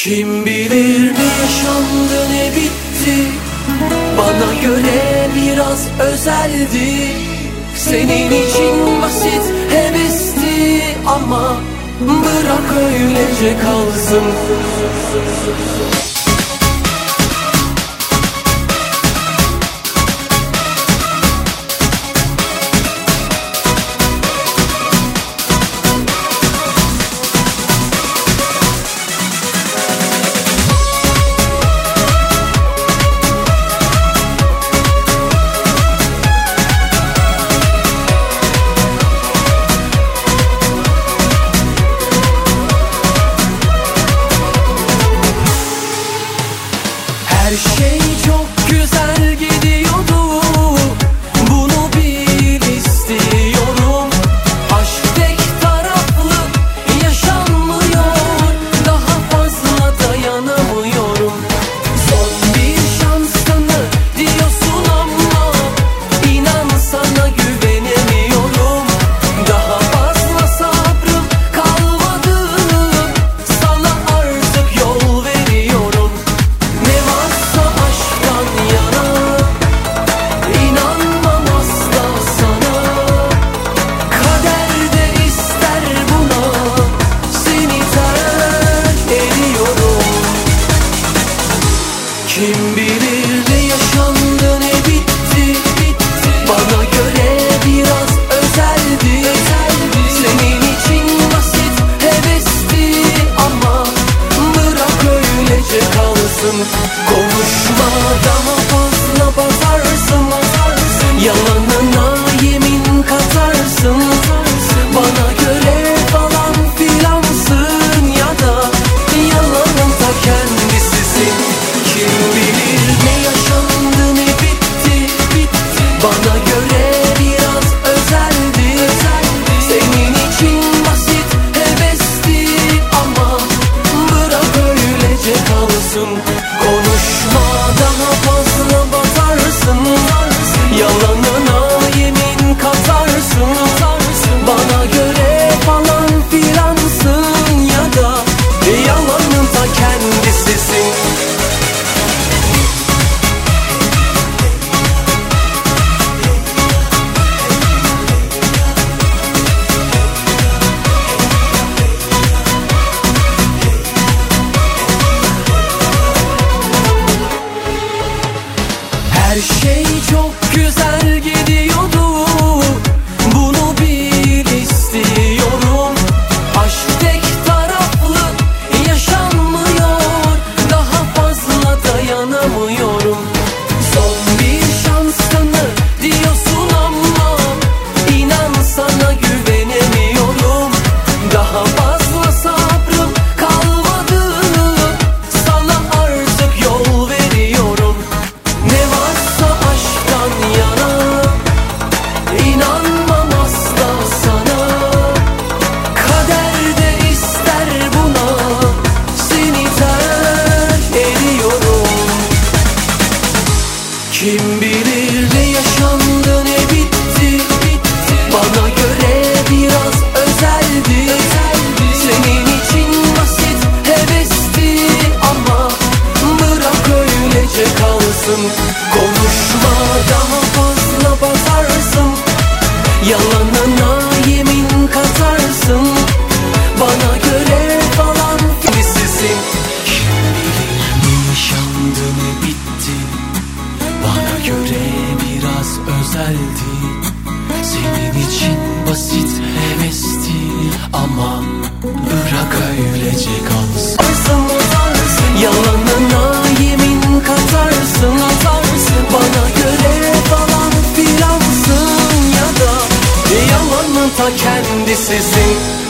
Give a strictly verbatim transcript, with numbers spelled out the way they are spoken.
Kim bilir ne yaşandı ne bitti, bana göre biraz özeldi. Senin için basit hevesti ama bırak öylece kalsın. Her şey çok güzel gidiyordu, bunu bil istiyorum. Aşk tek taraflı yaşanmıyor, daha fazla dayanamıyorum. Son bir şansını diyorsun ama inan sana güvenemiyorum. Daha fazla sabrım kalmadı, sana artık yol veriyorum. Ne varsa aşktan yana, inanmam asla sana. Kader de ister buna, seni terk ediyorum. Kim bilir ne yaşandı ne bitti, bana göre biraz özeldi. Senin için basit hevesti ama bırak öylece kalsın. Konuşma, daha fazla bazarsın, yalanına yemin katarsın. Bana göre falan filansın ya da yalanın ta kendisisin. Kim bilir ne yaşandı ne bitti, bana göre biraz özeldi. Senin için basit hevesti ama bırak öylece kalsın. Konuşma, daha fazla batarsın, yalanına yemin katarsın. Bana göre falan filansın ya da yalanın ta kendisisin. Her şey çok güzel gidiyordu, bunu bil istiyorum. Aşk tek taraflı yaşanmıyor, daha fazla dayanamıyorum. Son bir şansını diyorsun ama inan sana güvenemiyorum. Daha fazla sabrım kalmadı, sana artık yol veriyorum. Ne varsa aşktan yana, inanmam asla sana. Kader de ister buna, seni terk ediyorum. Kim bilir ne yaşandı ne bitti, bana göre biraz özeldi. Senin için basit hevesti ama bırak öylece kalsın. Konuşma, daha fazla bazarsın, yalanına yemin katarsın. Bana göre falan filisisin. Kim bilir ne yaşandı ne bitti, bana göre biraz özeldi. Senin için basit hevesti ama bırak öylece kalsın. Yalanına yemin katarsın. Bana göre falan filansın ya da yalanın ta kendisisin.